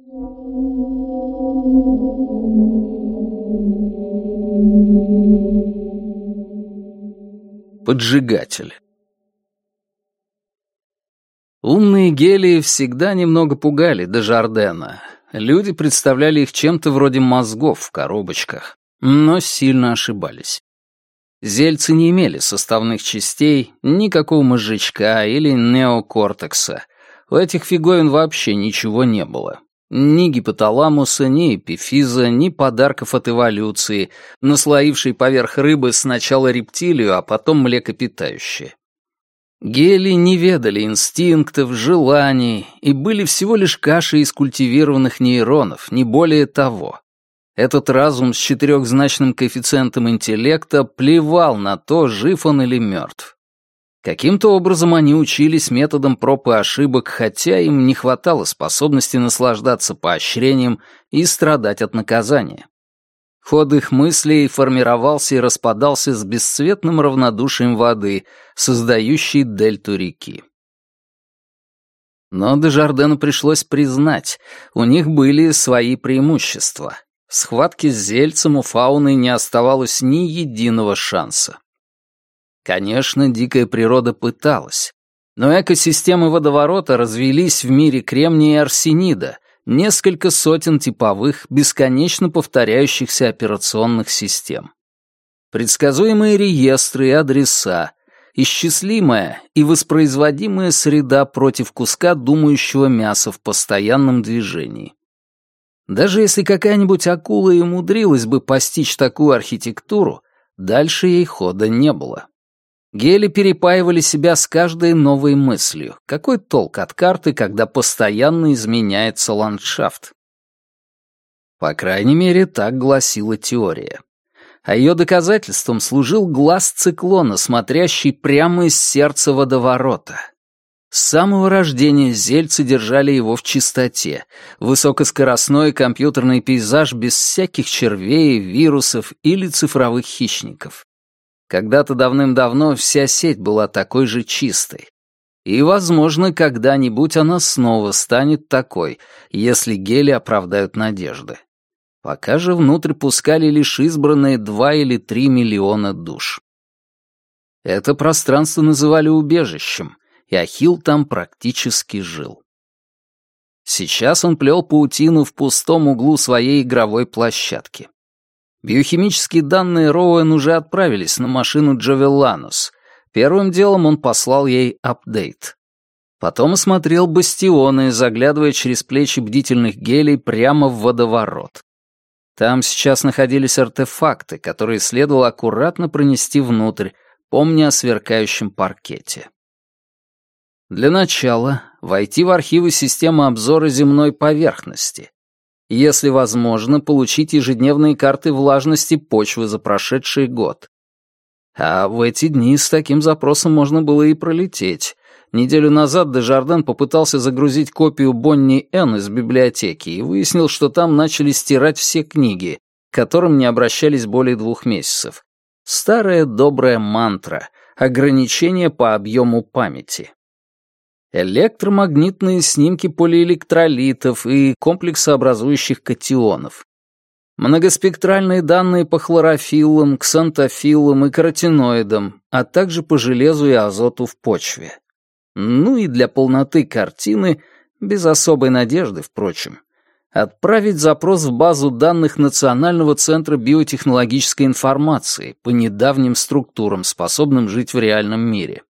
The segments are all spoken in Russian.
Поджигатель. Умные гелии всегда немного пугали Дежардена. Люди представляли их чем-то вроде мозгов в коробочках, но сильно ошибались. Зельцы не имели составных частей, никакого мозжечка или неокортекса. У этих фиговин вообще ничего не было. Ни гипоталамуса, ни эпифиза, ни подарков от эволюции, наслоившей поверх рыбы сначала рептилию, а потом млекопитающее. Гели не ведали инстинктов, желаний и были всего лишь кашей из культивированных нейронов, не более того. Этот разум с четырехзначным коэффициентом интеллекта плевал на то, жив он или мертв. Каким-то образом они учились методом проб и ошибок, хотя им не хватало способности наслаждаться поощрением и страдать от наказания. Ход их мыслей формировался и распадался с бесцветным равнодушием воды, создающей дельту реки. Но Дежардену пришлось признать, у них были свои преимущества. В схватке с зельцем у фауны не оставалось ни единого шанса. Конечно, дикая природа пыталась, но экосистемы водоворота развелись в мире кремния и арсенида, несколько сотен типовых, бесконечно повторяющихся операционных систем. Предсказуемые реестры и адреса, исчислимая и воспроизводимая среда против куска думающего мяса в постоянном движении. Даже если какая-нибудь акула и умудрилась бы постичь такую архитектуру, дальше ей хода не было. Гели перепаивали себя с каждой новой мыслью. Какой толк от карты, когда постоянно изменяется ландшафт? По крайней мере, так гласила теория. А ее доказательством служил глаз циклона, смотрящий прямо из сердца водоворота. С самого рождения зельцы держали его в чистоте. Высокоскоростной компьютерный пейзаж без всяких червей, вирусов или цифровых хищников. Когда-то давным-давно вся сеть была такой же чистой. И, возможно, когда-нибудь она снова станет такой, если гели оправдают надежды. Пока же внутрь пускали лишь избранные 2 или 3 миллиона душ. Это пространство называли убежищем, и Ахилл там практически жил. Сейчас он плел паутину в пустом углу своей игровой площадки. Биохимические данные Роуэн уже отправились на машину Джавелланус. Первым делом он послал ей апдейт. Потом осмотрел бастионы, заглядывая через плечи бдительных гелей прямо в водоворот. Там сейчас находились артефакты, которые следовало аккуратно пронести внутрь, помня о сверкающем паркете. Для начала войти в архивы системы обзора земной поверхности. Если возможно, получить ежедневные карты влажности почвы за прошедший год. А в эти дни с таким запросом можно было и пролететь. Неделю назад Дежарден попытался загрузить копию Бонни Н из библиотеки и выяснил, что там начали стирать все книги, к которым не обращались более 2 месяцев. Старая добрая мантра — ограничение по объему памяти. Электромагнитные снимки полиэлектролитов и комплексообразующих катионов. Многоспектральные данные по хлорофиллам, ксантофиллам и каротиноидам, а также по железу и азоту в почве. Ну и для полноты картины, без особой надежды, впрочем, отправить запрос в базу данных Национального центра биотехнологической информации по недавним структурам, способным жить в реальном мире.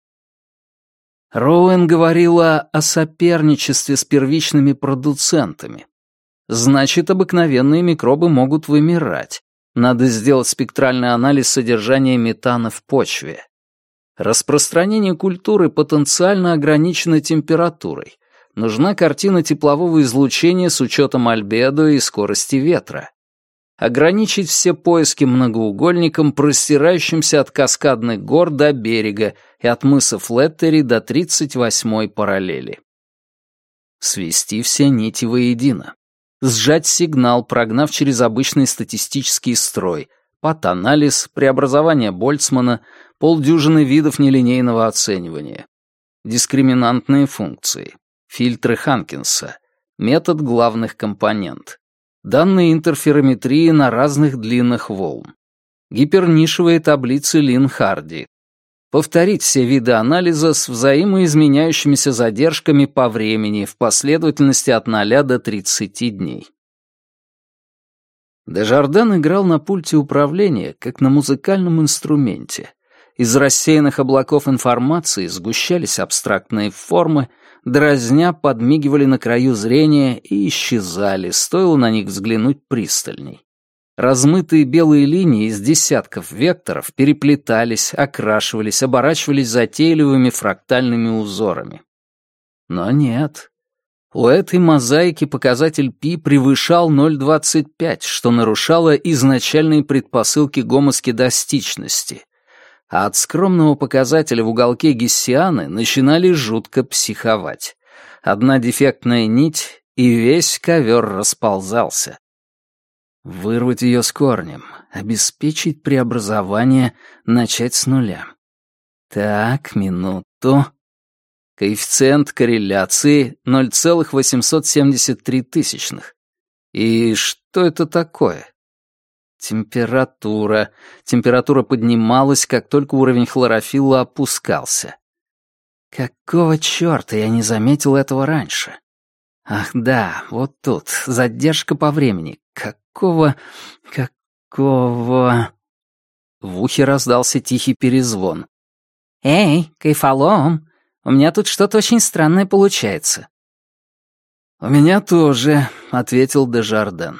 Роуэн говорила о соперничестве с первичными продуцентами. Значит, обыкновенные микробы могут вымирать. Надо сделать спектральный анализ содержания метана в почве. Распространение культуры потенциально ограничено температурой. Нужна картина теплового излучения с учетом альбедо и скорости ветра. Ограничить все поиски многоугольником, простирающимся от каскадных гор до берега и от мыса Флеттери до 38-й параллели. Свести все нити воедино. Сжать сигнал, прогнав через обычный статистический строй, пат-анализ, преобразование Больцмана, полдюжины видов нелинейного оценивания. Дискриминантные функции, фильтры Ханкинса, Метод главных компонент. Данные интерферометрии на разных длинах волн. Гипернишевые таблицы Лин-Харди. Повторить все виды анализа с взаимоизменяющимися задержками по времени в последовательности от 0 до 30 дней. Дежарден играл на пульте управления, как на музыкальном инструменте. Из рассеянных облаков информации сгущались абстрактные формы, дразня подмигивали на краю зрения и исчезали, стоило на них взглянуть пристальней. Размытые белые линии из десятков векторов переплетались, окрашивались, оборачивались затейливыми фрактальными узорами. Но нет. У этой мозаики показатель π превышал 0,25, что нарушало изначальные предпосылки гомоскедастичности, а от скромного показателя в уголке Гессианы начинали жутко психовать. Одна дефектная нить, и весь ковер расползался. Вырвать ее с корнем, обеспечить преобразование, начать с нуля. Так, минуту. Коэффициент корреляции 0,873. И что это такое? Температура. Температура поднималась, как только уровень хлорофилла опускался. Какого чёрта я не заметил этого раньше? Ах да, вот тут, задержка по времени. Какого... В ухе раздался тихий перезвон. «Эй, Кайфолом, у меня тут что-то очень странное получается». «У меня тоже», — ответил Дежарден.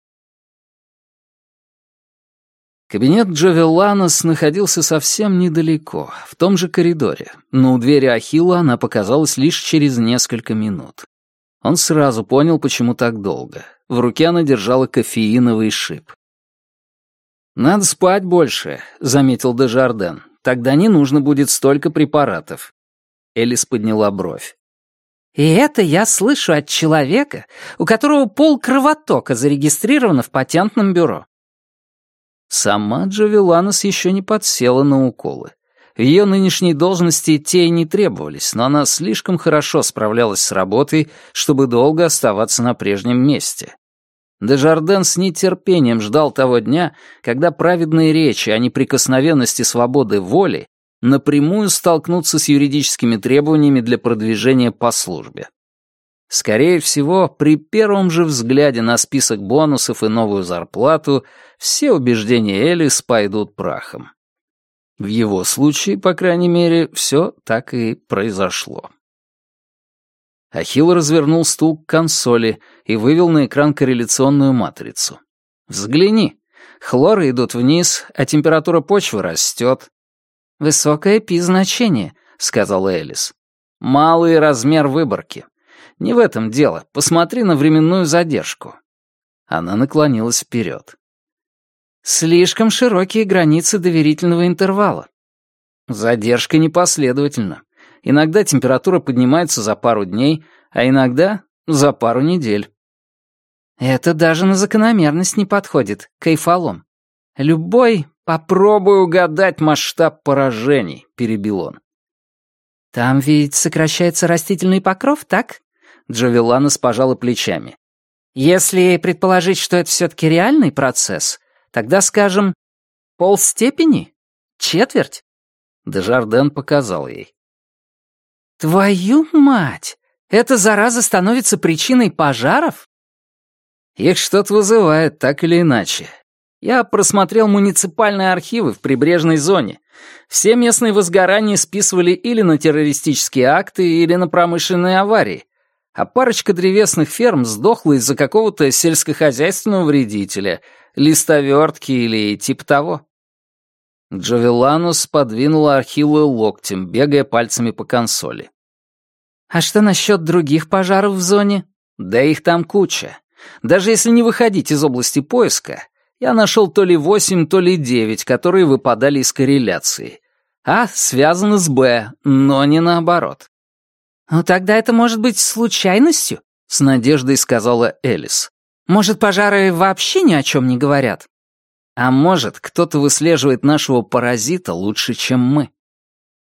Кабинет Джовеланос находился совсем недалеко, в том же коридоре, но у двери Ахилла она показалась лишь через несколько минут. Он сразу понял, почему так долго. В руке она держала кофеиновый шип. «Надо спать больше», — заметил Дежарден. «Тогда не нужно будет столько препаратов». Элис подняла бровь. «И это я слышу от человека, у которого полкровотока зарегистрировано в патентном бюро». Сама Джовеланос еще не подсела на уколы. В ее нынешней должности те и не требовались, но она слишком хорошо справлялась с работой, чтобы долго оставаться на прежнем месте. Дежарден с нетерпением ждал того дня, когда праведные речи о неприкосновенности свободы воли напрямую столкнутся с юридическими требованиями для продвижения по службе. Скорее всего, при первом же взгляде на список бонусов и новую зарплату все убеждения Элис пойдут прахом. В его случае, по крайней мере, все так и произошло. Ахилл развернул стул к консоли и вывел на экран корреляционную матрицу. «Взгляни. Хлоры идут вниз, а температура почвы растет». «Высокое пи-значение», — сказала Элис. «Малый размер выборки. Не в этом дело. Посмотри на временную задержку». Она наклонилась вперед. «Слишком широкие границы доверительного интервала. Задержка непоследовательна. Иногда температура поднимается за пару дней, а иногда за пару недель». «Это даже на закономерность не подходит, Кайфолом. Любой...» «Попробуй угадать масштаб поражений», — перебил он. «Там ведь сокращается растительный покров, так?» Джовеланос пожала плечами. «Если предположить, что это все-таки реальный процесс, тогда, скажем, полстепени? Четверть?» Дежарден показал ей. «Твою мать! Эта зараза становится причиной пожаров?» «Их что-то вызывает, так или иначе. Я просмотрел муниципальные архивы в прибрежной зоне. Все местные возгорания списывали или на террористические акты, или на промышленные аварии. А парочка древесных ферм сдохла из-за какого-то сельскохозяйственного вредителя, листовертки или типа того». Джовеланос подвинула Ахилла локтем, бегая пальцами по консоли. «А что насчет других пожаров в зоне? Да их там куча. Даже если не выходить из области поиска, я нашел то ли 8, то ли 9, которые выпадали из корреляции. А связано с Б, но не наоборот». «Ну тогда это может быть случайностью?» — с надеждой сказала Элис. «Может, пожары вообще ни о чем не говорят? А может, кто-то выслеживает нашего паразита лучше, чем мы?»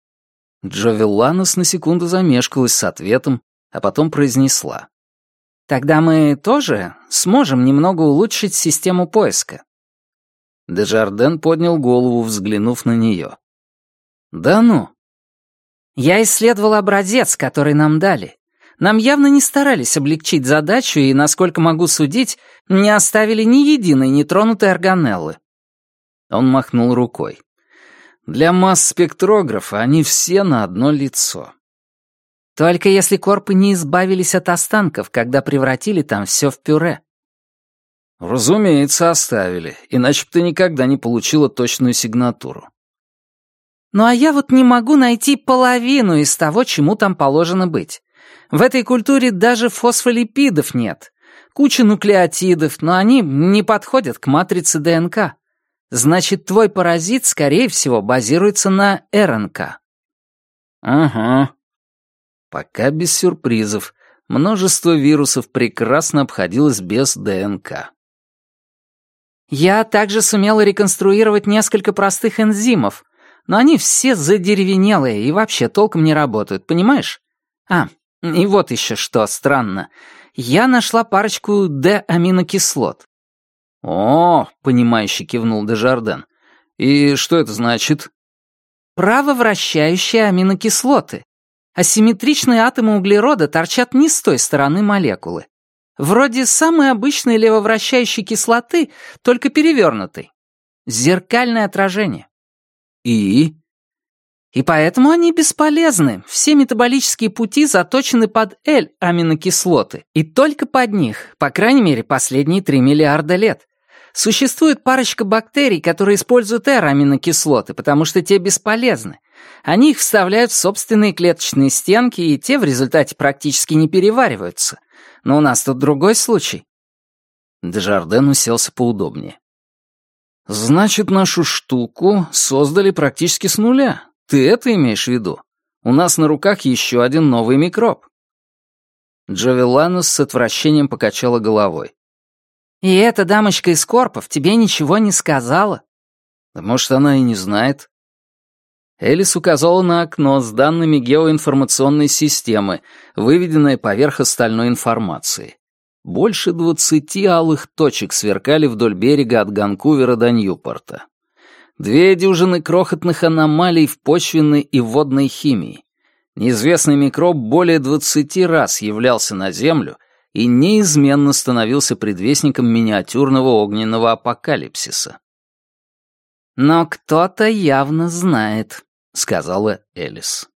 Джовеланос на секунду замешкалась с ответом, а потом произнесла. Тогда мы тоже сможем немного улучшить систему поиска». Дежарден поднял голову, взглянув на нее. «Да ну!» «Я исследовал образец, который нам дали. Нам явно не старались облегчить задачу и, насколько могу судить, не оставили ни единой нетронутой органеллы». Он махнул рукой. «Для масс-спектрографа они все на одно лицо». «Только если корпы не избавились от останков, когда превратили там все в пюре». «Разумеется, оставили, иначе бы ты никогда не получила точную сигнатуру». «Ну а я вот не могу найти половину из того, чему там положено быть. В этой культуре даже фосфолипидов нет. Куча нуклеотидов, но они не подходят к матрице ДНК. Значит, твой паразит, скорее всего, базируется на РНК». «Ага». Пока без сюрпризов. Множество вирусов прекрасно обходилось без ДНК. «Я также сумела реконструировать несколько простых энзимов, но они все задеревенелые и вообще толком не работают, понимаешь? И вот еще что странно. Я нашла парочку D-аминокислот». «О, — понимающе кивнул Дежарден. И что это значит?» «Правовращающие аминокислоты. Асимметричные атомы углерода торчат не с той стороны молекулы. Вроде самой обычной левовращающей кислоты, только перевернутой. Зеркальное отражение». «И?» «И поэтому они бесполезны. Все метаболические пути заточены под L-аминокислоты, и только под них, по крайней мере, последние 3 миллиарда лет. Существует парочка бактерий, которые используют R-аминокислоты, потому что те бесполезны. Они их вставляют в собственные клеточные стенки, и те в результате практически не перевариваются. Но у нас тут другой случай». Дежарден уселся поудобнее. «Значит, нашу штуку создали практически с нуля. Ты это имеешь в виду? У нас на руках еще один новый микроб». Джавеланус с отвращением покачала головой. «И эта дамочка из корпов тебе ничего не сказала?» «Да может, она и не знает». Элис указала на окно с данными геоинформационной системы, выведенное поверх остальной информации. Больше 20 алых точек сверкали вдоль берега от Ганкувера до Ньюпорта. 2 дюжины крохотных аномалий в почвенной и водной химии. Неизвестный микроб более 20 раз являлся на Землю и неизменно становился предвестником миниатюрного огненного апокалипсиса. «Но кто-то явно знает», — сказала Элис.